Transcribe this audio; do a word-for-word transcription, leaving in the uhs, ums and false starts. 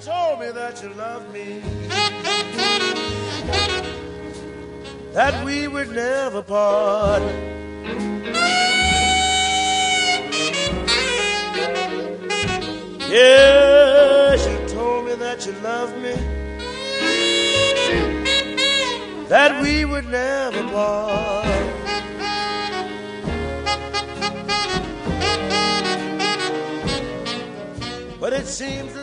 told me that you loved me, that we would never part. Yes, you told me that you loved me, that we would never part. But it seems